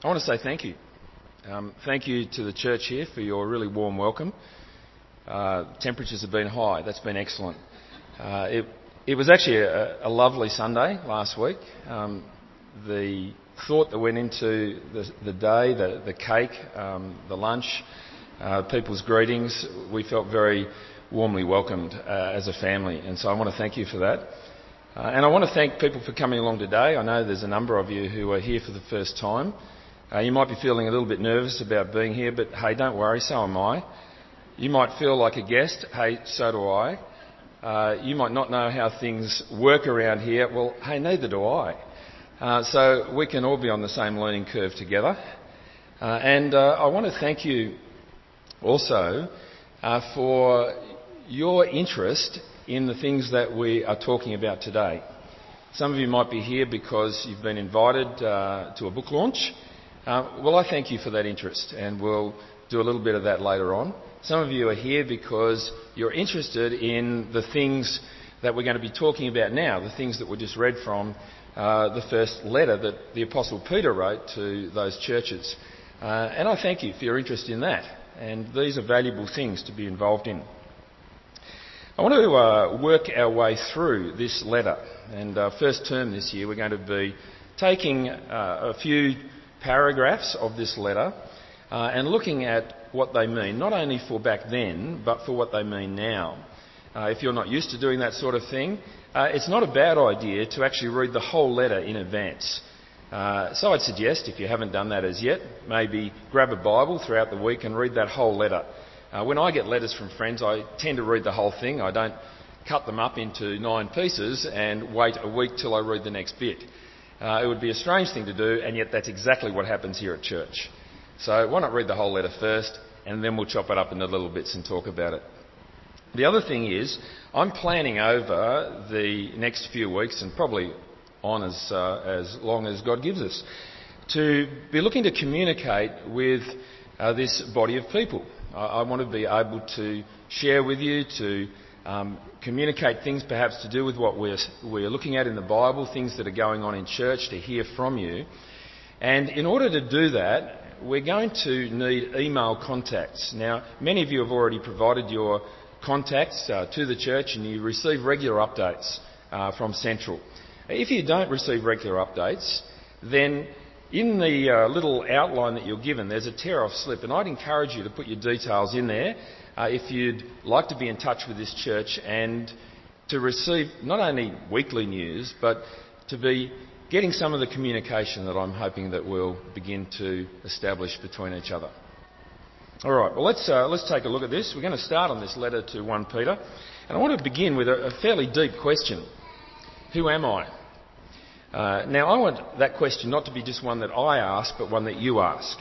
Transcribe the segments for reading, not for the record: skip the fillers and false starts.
I want to say thank you. Thank you to the church here for your really warm welcome. Temperatures have been high. That's been excellent. It was actually a lovely Sunday last week. The thought that went into the day, the cake, the lunch, people's greetings, we felt very warmly welcomed as a family. And so I want to thank you for that. And I want to thank people for coming along today. I know there's a number of you who are here for the first time. You might be feeling a little bit nervous about being here, but hey, don't worry, so am I. You might feel like a guest. Hey, so do I. You might not know how things work around here. Well, hey, neither do I. So we can all be on the same learning curve together. And I want to thank you also for your interest in the things that we are talking about today. Some of you might be here because you've been invited to a book launch. Well, I thank you for that interest, and we'll do a little bit of that later on. Some of you are here because you're interested in the things that we're going to be talking about now, the things that we just read from the first letter that the Apostle Peter wrote to those churches. And I thank you for your interest in that, and these are valuable things to be involved in. I want to work our way through this letter, and first term this year we're going to be taking a few paragraphs of this letter and looking at what they mean, not only for back then, but for what they mean now. If you're not used to doing that sort of thing, it's not a bad idea to actually read the whole letter in advance. So I'd suggest, if you haven't done that as yet, maybe grab a Bible throughout the week and read that whole letter. When I get letters from friends, I tend to read the whole thing. I don't cut them up into 9 pieces and wait a week till I read the next bit. It would be a strange thing to do, and yet that's exactly what happens here at church. So why not read the whole letter first, and then we'll chop it up into little bits and talk about it. The other thing is, I'm planning over the next few weeks, and probably on as long as God gives us, to be looking to communicate with this body of people. I want to be able to share with you, to communicate things perhaps to do with what we're looking at in the Bible, things that are going on in church, to hear from you. And in order to do that, we're going to need email contacts. Now, many of you have already provided your contacts to the church, and you receive regular updates from Central. If you don't receive regular updates, then in the little outline that you're given, there's a tear-off slip, and I'd encourage you to put your details in there if you'd like to be in touch with this church and to receive not only weekly news, but to be getting some of the communication that I'm hoping that we'll begin to establish between each other. All right, well, let's take a look at this. We're going to start on this letter to 1 Peter, and I want to begin with a fairly deep question. Who am I? Now, I want that question not to be just one that I ask, but one that you ask.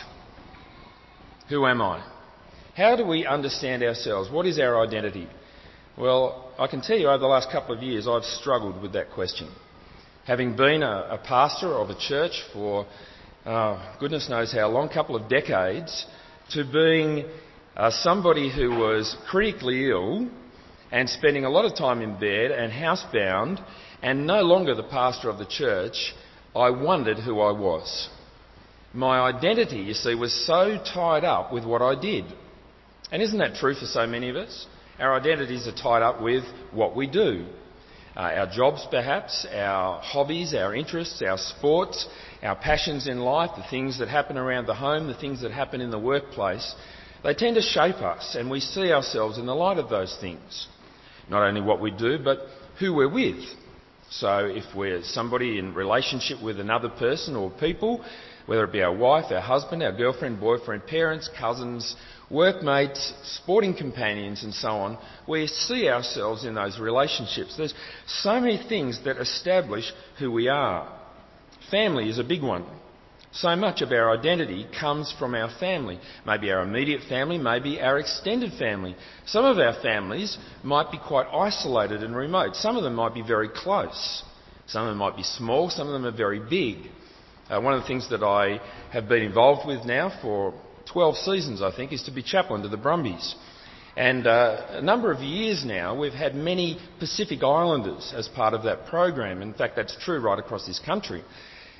Who am I? How do we understand ourselves? What is our identity? Well, I can tell you over the last couple of years I've struggled with that question. Having been a pastor of a church for goodness knows how long, couple of decades, to being somebody who was critically ill and spending a lot of time in bed and housebound and no longer the pastor of the church, I wondered who I was. My identity, you see, was so tied up with what I did. And isn't that true for so many of us? Our identities are tied up with what we do. Our jobs perhaps, our hobbies, our interests, our sports, our passions in life, the things that happen around the home, the things that happen in the workplace, they tend to shape us, and we see ourselves in the light of those things. Not only what we do, but who we're with. So if we're somebody in relationship with another person or people, whether it be our wife, our husband, our girlfriend, boyfriend, parents, cousins, workmates, sporting companions and so on, we see ourselves in those relationships. There's so many things that establish who we are. Family is a big one. So much of our identity comes from our family. Maybe our immediate family, maybe our extended family. Some of our families might be quite isolated and remote. Some of them might be very close. Some of them might be small, some of them are very big. One of the things that I have been involved with now for 12 seasons, I think, is to be chaplain to the Brumbies. And a number of years now, we've had many Pacific Islanders as part of that program. In fact, that's true right across this country.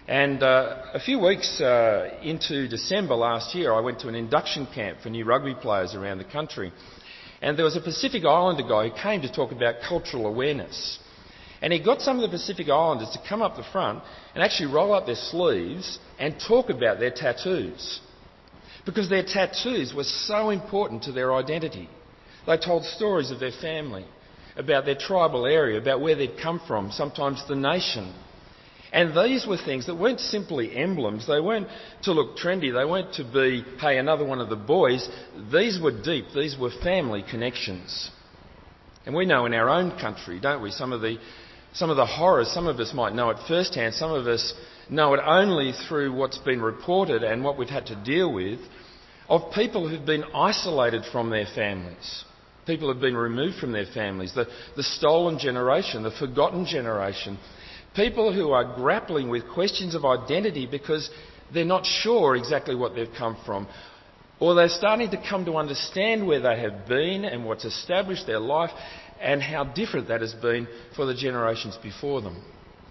And a few weeks into December last year, I went to an induction camp for new rugby players around the country. And there was a Pacific Islander guy who came to talk about cultural awareness. And he got some of the Pacific Islanders to come up the front and actually roll up their sleeves and talk about their tattoos. Because their tattoos were so important to their identity. They told stories of their family, about their tribal area, about where they'd come from, sometimes the nation. And these were things that weren't simply emblems. They weren't to look trendy. They weren't to be, hey, another one of the boys. These were deep. These were family connections. And we know in our own country, don't we, some of the horrors. Some of us might know it firsthand. Some of us know it only through what's been reported and what we've had to deal with, of people who've been isolated from their families. People who've been removed from their families. The stolen generation, the forgotten generation. People who are grappling with questions of identity because they're not sure exactly what they've come from. Or they're starting to come to understand where they have been and what's established their life and how different that has been for the generations before them.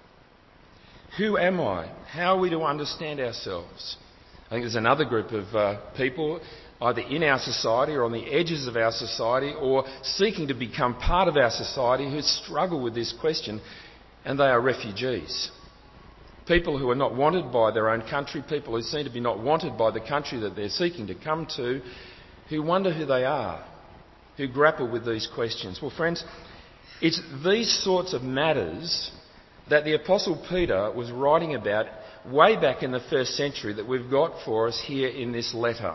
Who am I? How are we to understand ourselves? I think there's another group of people, either in our society or on the edges of our society or seeking to become part of our society, who struggle with this question, and they are refugees. People who are not wanted by their own country, people who seem to be not wanted by the country that they're seeking to come to, who wonder who they are, who grapple with these questions. Well, friends, it's these sorts of matters that the Apostle Peter was writing about way back in the first century that we've got for us here in this letter.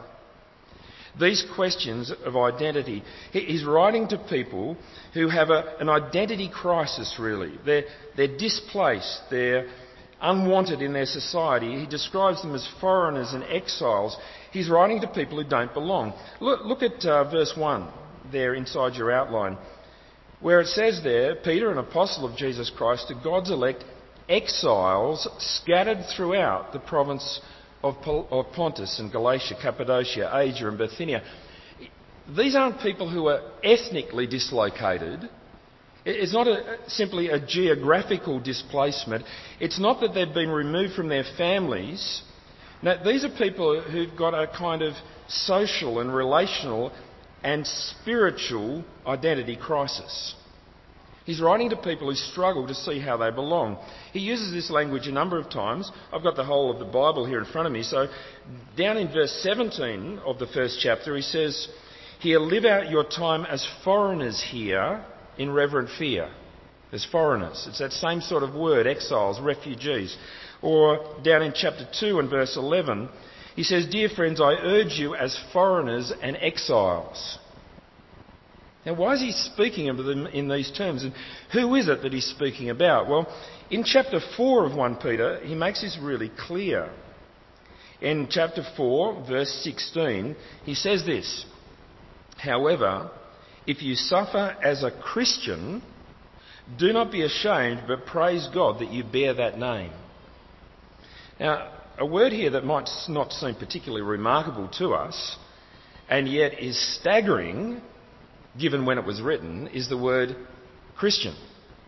These questions of identity. He's writing to people who have an identity crisis, really. They're displaced. They're unwanted in their society. He describes them as foreigners and exiles. He's writing to people who don't belong. Look at verse 1 there inside your outline, where it says there, Peter, an apostle of Jesus Christ, to God's elect exiles scattered throughout the province of Pontus and Galatia, Cappadocia, Asia and Bithynia. These aren't people who are ethnically dislocated. It's not simply a geographical displacement. It's not that they've been removed from their families. No, these are people who've got a kind of social and relational and spiritual identity crisis. He's writing to people who struggle to see how they belong. He uses this language a number of times. I've got the whole of the Bible here in front of me. So down in verse 17 of the first chapter, he says, "Here, live out your time as foreigners here in reverent fear." As foreigners. It's that same sort of word, exiles, refugees. Or down in chapter 2 and verse 11, he says, "Dear friends, I urge you as foreigners and exiles." Now, why is he speaking of them in these terms? And who is it that he's speaking about? Well, in chapter 4 of 1 Peter, he makes this really clear. In chapter 4, verse 16, he says this, "However, if you suffer as a Christian, do not be ashamed, but praise God that you bear that name." Now, a word here that might not seem particularly remarkable to us, and yet is staggering given when it was written, is the word Christian.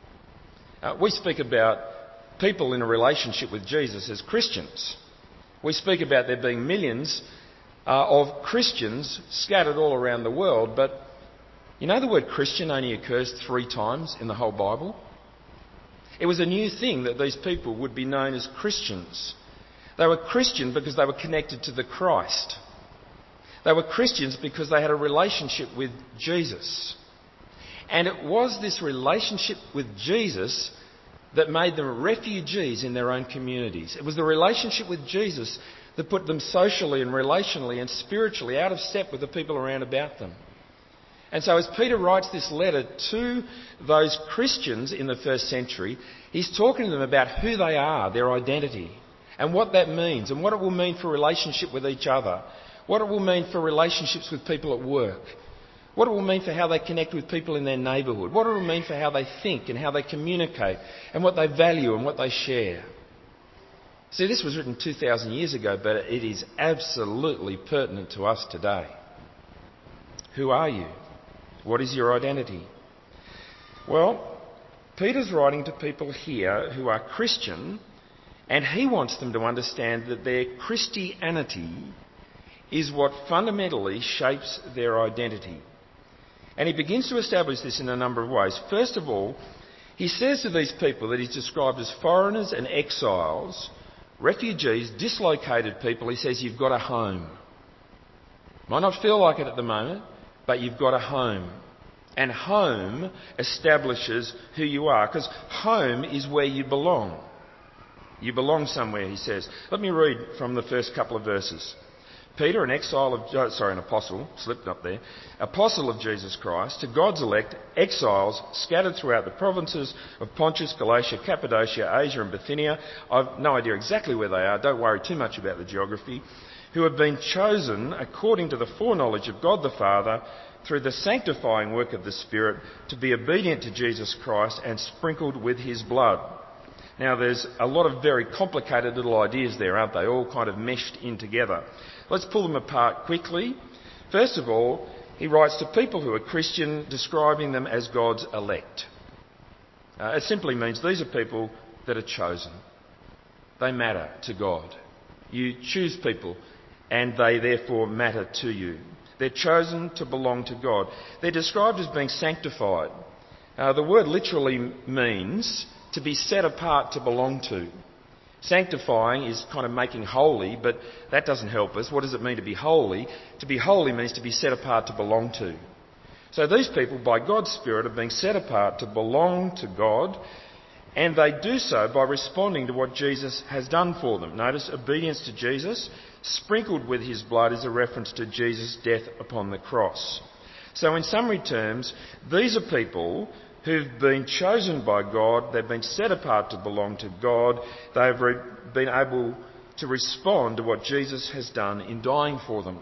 We speak about people in a relationship with Jesus as Christians. We speak about there being millions of Christians scattered all around the world, but you know the word Christian only occurs 3 times in the whole Bible? It was a new thing that these people would be known as Christians. They were Christian because they were connected to the Christ. They were Christians because they had a relationship with Jesus. And it was this relationship with Jesus that made them refugees in their own communities. It was the relationship with Jesus that put them socially and relationally and spiritually out of step with the people around about them. And so as Peter writes this letter to those Christians in the first century, he's talking to them about who they are, their identity, and what that means, and what it will mean for relationship with each other, what it will mean for relationships with people at work, what it will mean for how they connect with people in their neighbourhood, what it will mean for how they think and how they communicate, and what they value and what they share. See, this was written 2,000 years ago, but it is absolutely pertinent to us today. Who are you? What is your identity? Well, Peter's writing to people here who are Christian, And he wants them to understand that their Christianity is what fundamentally shapes their identity. And he begins to establish this in a number of ways. First of all, he says to these people that he's described as foreigners and exiles, refugees, dislocated people. He says, you've got a home. Might not feel like it at the moment, but you've got a home. And home establishes who you are, because home is where you belong. You belong somewhere, he says. Let me read from the first couple of verses. Peter, an apostle, slipped up there, apostle of Jesus Christ, to God's elect, exiles scattered throughout the provinces of Pontus, Galatia, Cappadocia, Asia and Bithynia. I've no idea exactly where they are, don't worry too much about the geography, who have been chosen according to the foreknowledge of God the Father through the sanctifying work of the Spirit to be obedient to Jesus Christ and sprinkled with his blood. Now there's a lot of very complicated little ideas there, aren't they? All kind of meshed in together. Let's pull them apart quickly. First of all, he writes to people who are Christian, describing them as God's elect. It simply means these are people that are chosen. They matter to God. You choose people and they therefore matter to you. They're chosen to belong to God. They're described as being sanctified. The word literally means to be set apart to belong to. Sanctifying is kind of making holy, but that doesn't help us. What does it mean to be holy? To be holy means to be set apart to belong to. So these people, by God's Spirit, are being set apart to belong to God, and they do so by responding to what Jesus has done for them. Notice, obedience to Jesus, sprinkled with his blood, is a reference to Jesus' death upon the cross. So in summary terms, these are people who've been chosen by God, they've been set apart to belong to God, they've been able to respond to what Jesus has done in dying for them.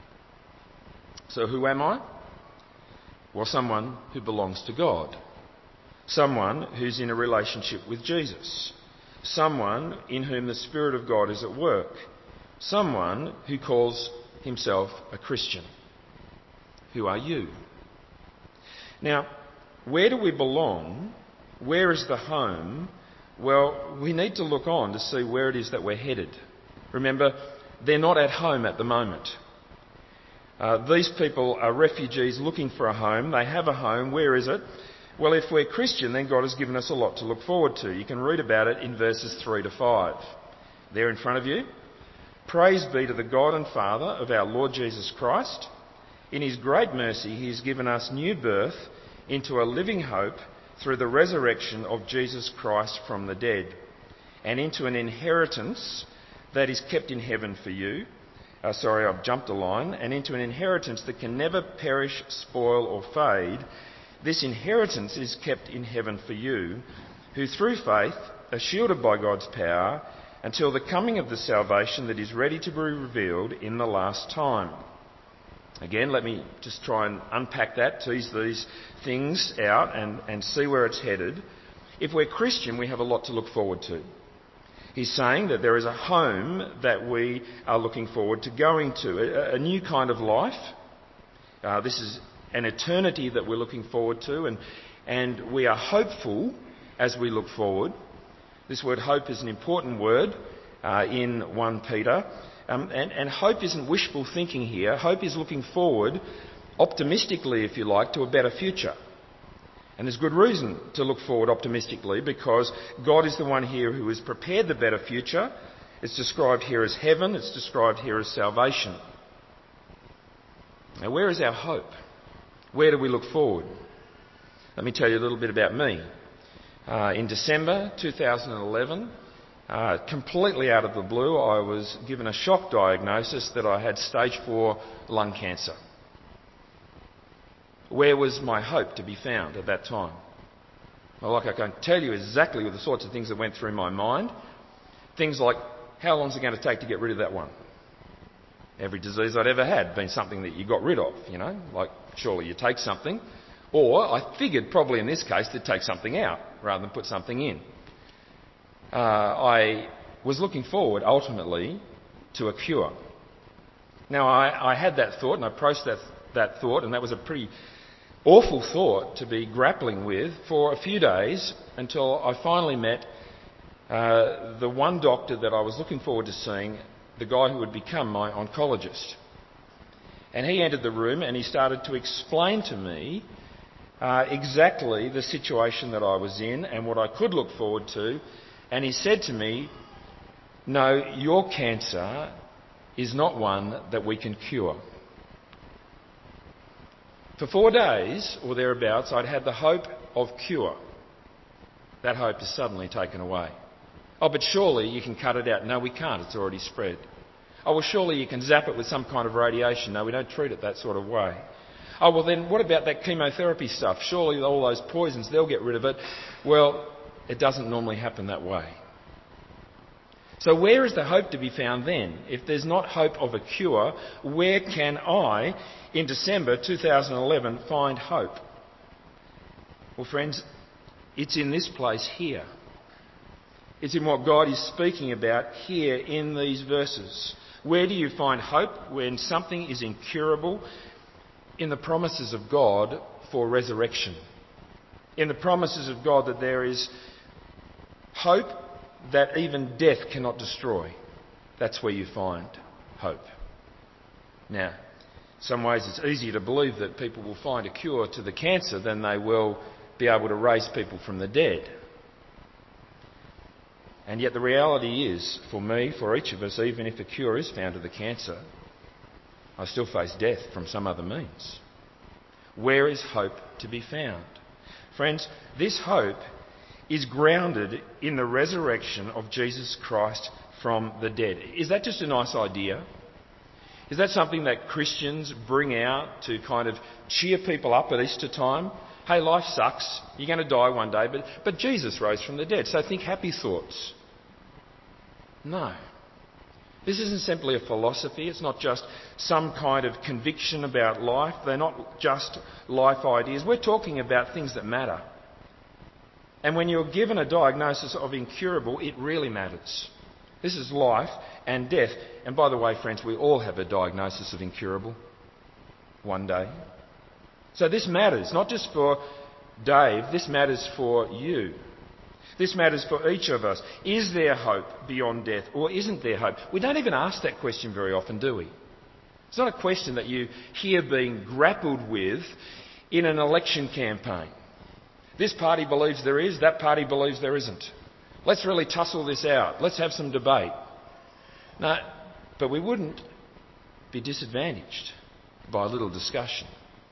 So who am I? Well, someone who belongs to God. Someone who's in a relationship with Jesus. Someone in whom the Spirit of God is at work. Someone who calls himself a Christian. Who are you? Now, where do we belong? Where is the home? Well, we need to look on to see where it is that we're headed. Remember, they're not at home at the moment. These people are refugees looking for a home. They have a home. Where is it? Well, if we're Christian, then God has given us a lot to look forward to. You can read about it in verses 3 to 5. There in front of you. Praise be to the God and Father of our Lord Jesus Christ. In his great mercy, he has given us new birth into a living hope through the resurrection of Jesus Christ from the dead, and into an inheritance that is kept in heaven for you. I've jumped a line. And into an inheritance that can never perish, spoil or fade. This inheritance is kept in heaven for you, who through faith are shielded by God's power until the coming of the salvation that is ready to be revealed in the last time. Again, let me just try and unpack that, tease these things out and see where it's headed. If we're Christian, we have a lot to look forward to. He's saying that there is a home that we are looking forward to going to, a new kind of life. This is an eternity that we're looking forward to, and we are hopeful as we look forward. This word hope is an important word in 1 Peter. And hope isn't wishful thinking here. Hope is looking forward, optimistically if you like, to a better future. And there's good reason to look forward optimistically, because God is the one here who has prepared the better future. It's described here as heaven. It's described here as salvation. Now, where is our hope? Where do we look forward? Let me tell you a little bit about me. In December 2011, completely out of the blue, I was given a shock diagnosis that I had stage 4 lung cancer. Where was my hope to be found at that time? Well, I can tell you exactly the sorts of things that went through my mind. Things like, how long is it going to take to get rid of that one? Every disease I'd ever had been something that you got rid of, like surely you take something. Or I figured probably in this case they'd take something out rather than put something in. I was looking forward ultimately to a cure. Now I had that thought and I processed that thought, and that was a pretty awful thought to be grappling with for a few days until I finally met the one doctor that I was looking forward to seeing, the guy who would become my oncologist. And he entered the room and he started to explain to me exactly the situation that I was in and what I could look forward to. And he said to me, "No, your cancer is not one that we can cure." For 4 days or thereabouts, I'd had the hope of cure. That hope is suddenly taken away. "Oh, but surely you can cut it out." "No, we can't. It's already spread." "Oh, well, surely you can zap it with some kind of radiation." "No, we don't treat it that sort of way." "Oh, well, then what about that chemotherapy stuff? Surely all those poisons, they'll get rid of it." "Well, it doesn't normally happen that way." So where is the hope to be found then? If there's not hope of a cure, where can I, in December 2011, find hope? Well, friends, it's in this place here. It's in what God is speaking about here in these verses. Where do you find hope when something is incurable? In the promises of God for resurrection. In the promises of God that there is hope that even death cannot destroy. That's where you find hope. Now, in some ways it's easier to believe that people will find a cure to the cancer than they will be able to raise people from the dead. And yet the reality is, for me, for each of us, even if a cure is found to the cancer, I still face death from some other means. Where is hope to be found? Friends, this hope is grounded in the resurrection of Jesus Christ from the dead. Is that just a nice idea? Is that something that Christians bring out to kind of cheer people up at Easter time? Hey, life sucks. You're going to die one day, but Jesus rose from the dead, so think happy thoughts. No. This isn't simply a philosophy. It's not just some kind of conviction about life. They're not just life ideas. We're talking about things that matter. And when you're given a diagnosis of incurable, it really matters. This is life and death. And by the way, friends, we all have a diagnosis of incurable one day. So this matters, not just for Dave, this matters for you. This matters for each of us. Is there hope beyond death, or isn't there hope? We don't even ask that question very often, do we? It's not a question that you hear being grappled with in an election campaign. This party believes there is, that party believes there isn't. Let's really tussle this out. Let's have some debate. No, but we wouldn't be disadvantaged by a little discussion.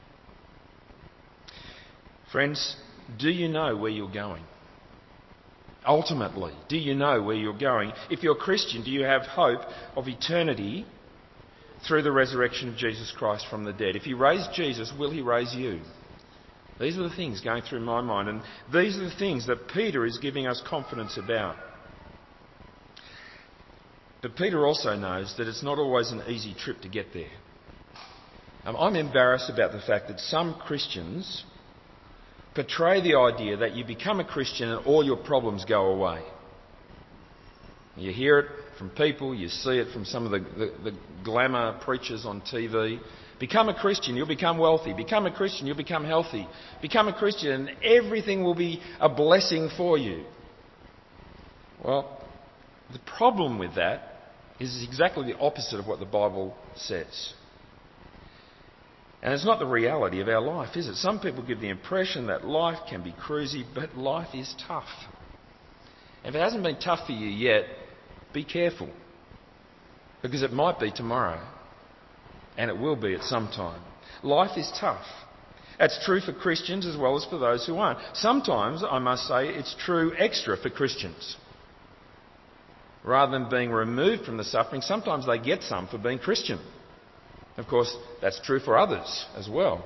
Friends, do you know where you're going? Ultimately, do you know where you're going? If you're a Christian, do you have hope of eternity through the resurrection of Jesus Christ from the dead? If he raised Jesus, will he raise you? These are the things going through my mind, and these are the things that Peter is giving us confidence about. But Peter also knows that it's not always an easy trip to get there. I'm embarrassed about the fact that some Christians portray the idea that you become a Christian and all your problems go away. You hear it from people, you see it from some of the glamour preachers on TV. Become a Christian, you'll become wealthy. Become a Christian, you'll become healthy. Become a Christian and everything will be a blessing for you. Well, the problem with that is exactly the opposite of what the Bible says. And it's not the reality of our life, is it? Some people give the impression that life can be cruisy, but life is tough. If it hasn't been tough for you yet, be careful. Because it might be tomorrow. And it will be at some time. Life is tough. That's true for Christians as well as for those who aren't. Sometimes, I must say, it's true extra for Christians. Rather than being removed from the suffering, sometimes they get some for being Christian. Of course, that's true for others as well.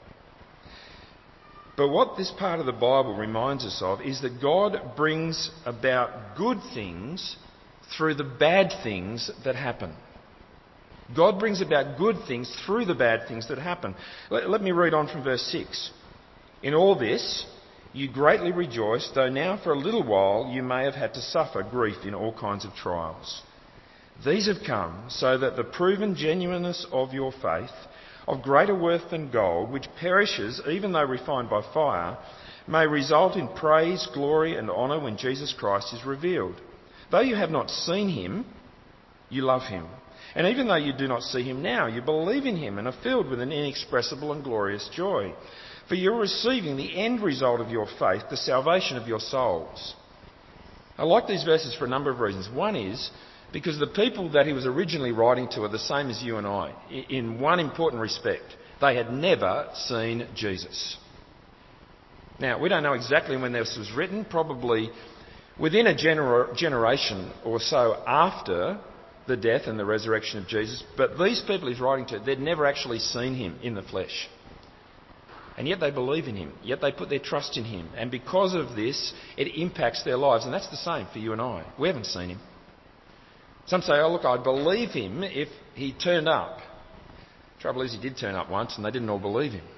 But what this part of the Bible reminds us of is that God brings about good things through the bad things that happen. God brings about good things through the bad things that happen. Let me read on from verse 6. In all this, you greatly rejoice, though now for a little while you may have had to suffer grief in all kinds of trials. These have come so that the proven genuineness of your faith, of greater worth than gold, which perishes even though refined by fire, may result in praise, glory and honour when Jesus Christ is revealed. Though you have not seen him, you love him. And even though you do not see him now, you believe in him and are filled with an inexpressible and glorious joy. For you're receiving the end result of your faith, the salvation of your souls. I like these verses for a number of reasons. One is because the people that he was originally writing to are the same as you and I, in one important respect. They had never seen Jesus. Now, we don't know exactly when this was written, probably within a generation or so after the death and the resurrection of Jesus. But these people he's writing to, they'd never actually seen him in the flesh. And yet they believe in him, yet they put their trust in him. And because of this, it impacts their lives. And that's the same for you and I. We haven't seen him. Some say, oh look, I'd believe him if he turned up. Trouble is, he did turn up once and they didn't all believe him.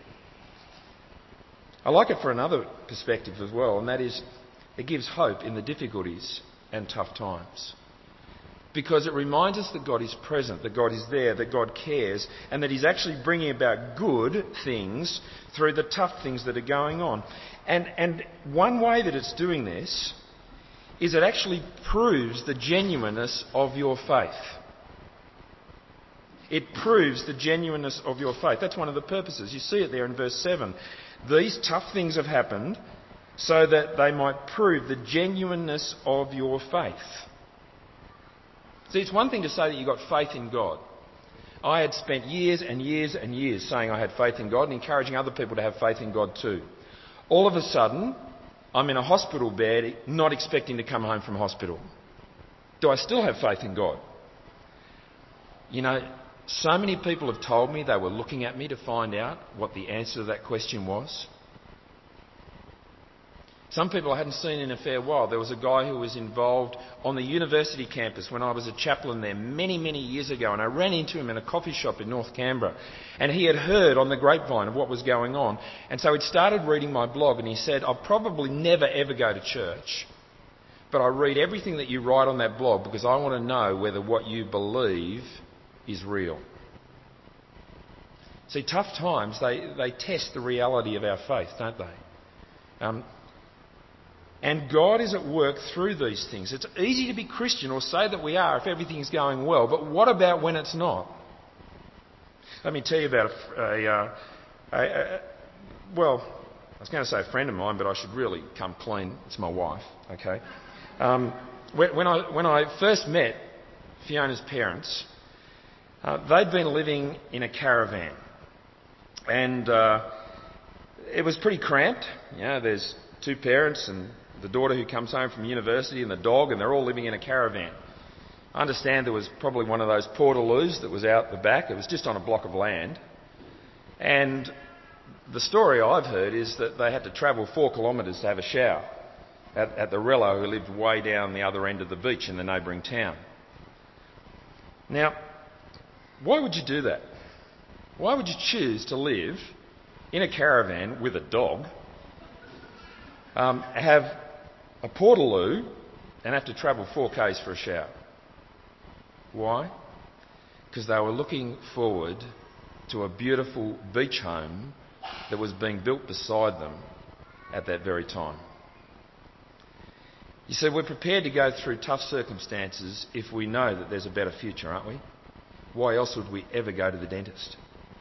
I like it for another perspective as well, and that is it gives hope in the difficulties and tough times. Because it reminds us that God is present, that God is there, that God cares, and that he's actually bringing about good things through the tough things that are going on. And one way that it's doing this is it actually proves the genuineness of your faith. It proves the genuineness of your faith. That's one of the purposes. You see it there in verse 7. These tough things have happened so that they might prove the genuineness of your faith. See, it's one thing to say that you've got faith in God. I had spent years and years and years saying I had faith in God and encouraging other people to have faith in God too. All of a sudden, I'm in a hospital bed, not expecting to come home from hospital. Do I still have faith in God? You know, so many people have told me they were looking at me to find out what the answer to that question was. Some people I hadn't seen in a fair while. There was a guy who was involved on the university campus when I was a chaplain there many, many years ago, and I ran into him in a coffee shop in North Canberra, and he had heard on the grapevine of what was going on, and so he'd started reading my blog, and he said, I'll probably never ever go to church, but I read everything that you write on that blog because I want to know whether what you believe is real. See, tough times, they test the reality of our faith, don't they? And God is at work through these things. It's easy to be Christian or say that we are if everything's going well, but what about when it's not? Let me tell you about I was going to say a friend of mine, but I should really come clean. It's my wife, okay? When I first met Fiona's parents, they'd been living in a caravan. And it was pretty cramped. You know, there's two parents and the daughter who comes home from university and the dog, and they're all living in a caravan. I understand there was probably one of those portaloos that was out the back. It was just on a block of land. And the story I've heard is that they had to travel 4 kilometres to have a shower at the Rello, who lived way down the other end of the beach in the neighbouring town. Now, why would you do that? Why would you choose to live in a caravan with a dog, have a portaloo and have to travel 4 k's for a shower? Why? Because they were looking forward to a beautiful beach home that was being built beside them at that very time. You see, we're prepared to go through tough circumstances if we know that there's a better future, aren't we? Why else would we ever go to the dentist?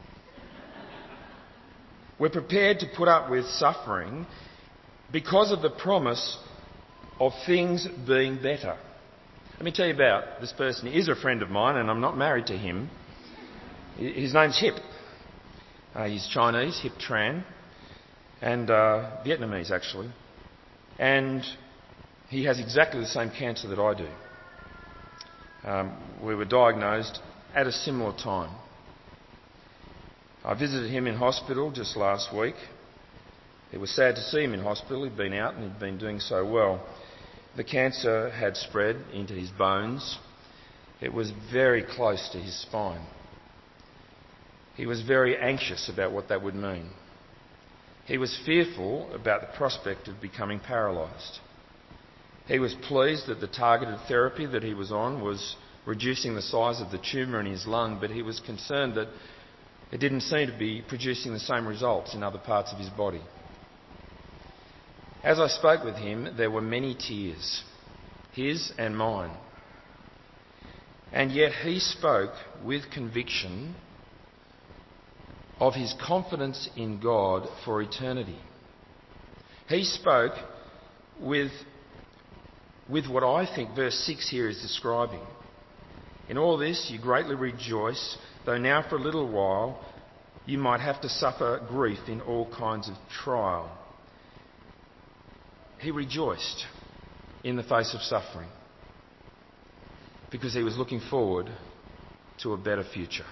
We're prepared to put up with suffering because of the promise of things being better. Let me tell you about this person. He is a friend of mine, and I'm not married to him. His name's Hip. He's Chinese, Hip Tran, and Vietnamese actually. And he has exactly the same cancer that I do. We were diagnosed at a similar time. I visited him in hospital just last week. It was sad to see him in hospital. He'd been out and he'd been doing so well. The cancer had spread into his bones. It was very close to his spine. He was very anxious about what that would mean. He was fearful about the prospect of becoming paralysed. He was pleased that the targeted therapy that he was on was reducing the size of the tumour in his lung, but he was concerned that it didn't seem to be producing the same results in other parts of his body. As I spoke with him, there were many tears, his and mine. And yet he spoke with conviction of his confidence in God for eternity. He spoke with what I think verse 6 here is describing. In all this you greatly rejoice, though now for a little while you might have to suffer grief in all kinds of trial. He rejoiced in the face of suffering because he was looking forward to a better future.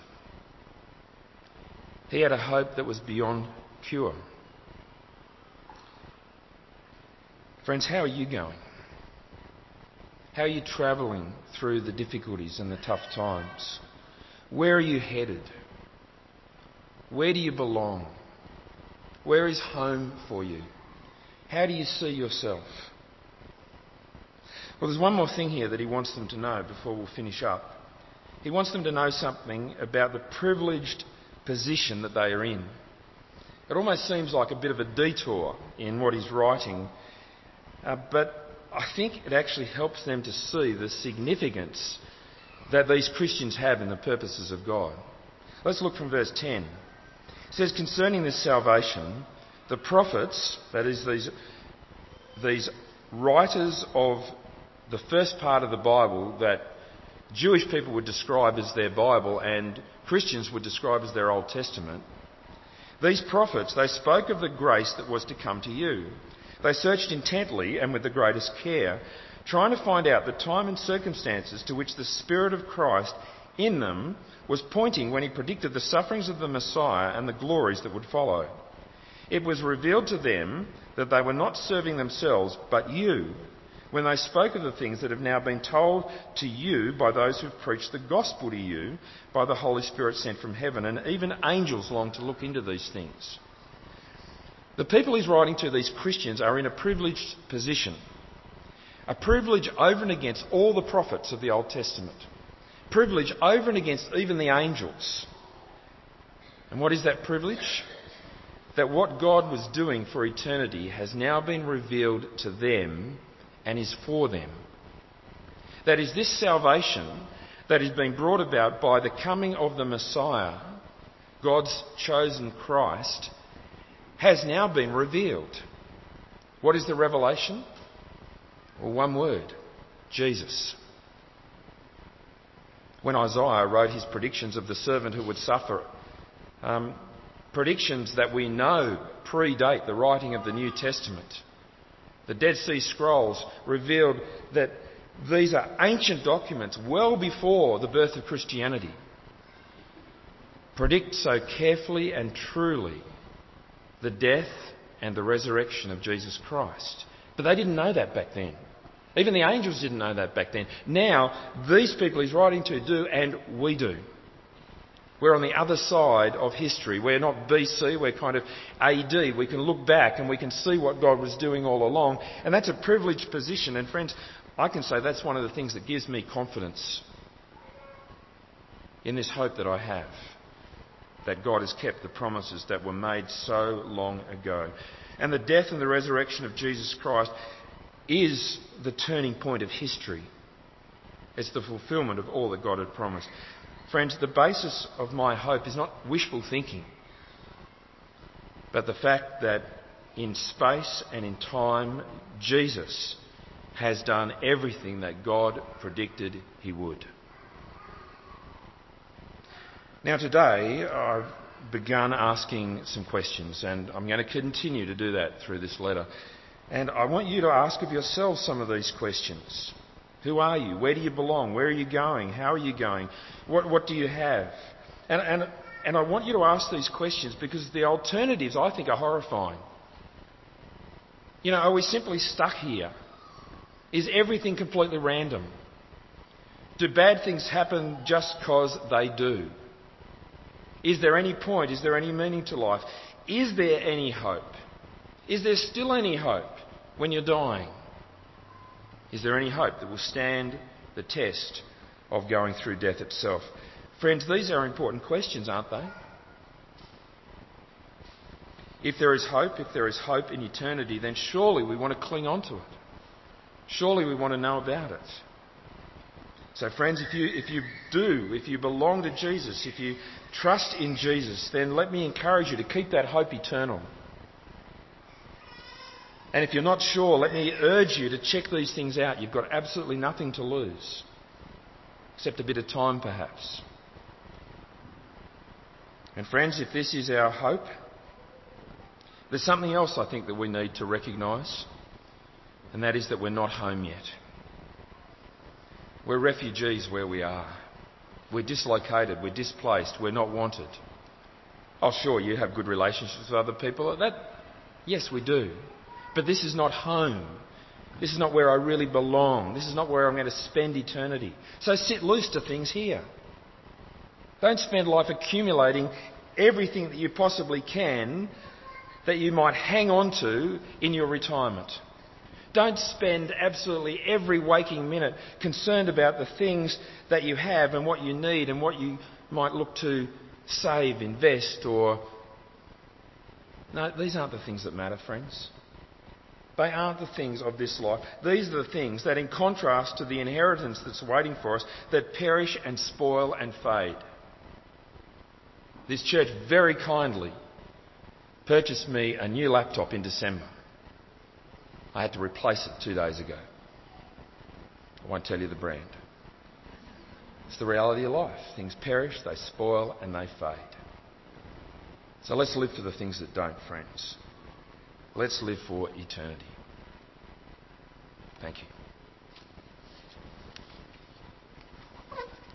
He had a hope that was beyond cure. Friends, how are you going? How are you travelling through the difficulties and the tough times? Where are you headed? Where do you belong? Where is home for you? How do you see yourself? Well, there's one more thing here that he wants them to know before we'll finish up. He wants them to know something about the privileged position that they are in. It almost seems like a bit of a detour in what he's writing, but I think it actually helps them to see the significance that these Christians have in the purposes of God. Let's look from verse 10. It says, concerning this salvation, the prophets, that is these writers of the first part of the Bible that Jewish people would describe as their Bible and Christians would describe as their Old Testament, these prophets, they spoke of the grace that was to come to you. They searched intently and with the greatest care, trying to find out the time and circumstances to which the Spirit of Christ in them was pointing when he predicted the sufferings of the Messiah and the glories that would follow. It was revealed to them that they were not serving themselves but you when they spoke of the things that have now been told to you by those who have preached the gospel to you by the Holy Spirit sent from heaven, and even angels long to look into these things. The people he's writing to, these Christians, are in a privileged position. A privilege over and against all the prophets of the Old Testament. Privilege over and against even the angels. And what is that privilege? That what God was doing for eternity has now been revealed to them and is for them. That is, this salvation that is being brought about by the coming of the Messiah, God's chosen Christ, has now been revealed. What is the revelation? Well, one word: Jesus. When Isaiah wrote his predictions of the servant who would suffer, predictions that we know predate the writing of the New Testament, the Dead Sea Scrolls revealed that these are ancient documents well before the birth of Christianity, predict so carefully and truly the death and the resurrection of Jesus Christ. But they didn't know that back then. Even the angels didn't know that back then. Now, these people he's writing to do, and we do. We're on the other side of history. We're not BC, we're kind of AD. We can look back and we can see what God was doing all along. And that's a privileged position. And friends, I can say that's one of the things that gives me confidence in this hope that I have, that God has kept the promises that were made so long ago. And the death and the resurrection of Jesus Christ is the turning point of history. It's the fulfilment of all that God had promised. Friends, the basis of my hope is not wishful thinking, but the fact that in space and in time, Jesus has done everything that God predicted he would. Now today, I've begun asking some questions, and I'm going to continue to do that through this letter. And I want you to ask of yourselves some of these questions. Who are you? Where do you belong? Where are you going? How are you going? What do you have? And I want you to ask these questions because the alternatives, I think, are horrifying. You know, are we simply stuck here? Is everything completely random? Do bad things happen just because they do? Is there any point? Is there any meaning to life? Is there any hope? Is there still any hope when you're dying? Is there any hope that will stand the test of going through death itself? Friends, these are important questions, aren't they? If there is hope in eternity, then surely we want to cling on to it. Surely we want to know about it. So friends, if you belong to Jesus, if you trust in Jesus, then let me encourage you to keep that hope eternal. And if you're not sure, let me urge you to check these things out. You've got absolutely nothing to lose, except a bit of time perhaps. And friends, if this is our hope, there's something else I think that we need to recognise, and that is that we're not home yet. We're refugees where we are. We're dislocated, we're displaced, we're not wanted. Oh, sure, you have good relationships with other people. Yes, we do. But this is not home. This is not where I really belong. This is not where I'm going to spend eternity. So sit loose to things here. Don't spend life accumulating everything that you possibly can that you might hang on to in your retirement. Don't spend absolutely every waking minute concerned about the things that you have and what you need and what you might look to save, invest, or... No, these aren't the things that matter, friends. They aren't the things of this life. These are the things that, in contrast to the inheritance that's waiting for us, that perish and spoil and fade. This church very kindly purchased me a new laptop in December. I had to replace it 2 days ago. I won't tell you the brand. It's the reality of life. Things perish, they spoil and they fade. So let's live for the things that don't, friends. Let's live for eternity. Thank you.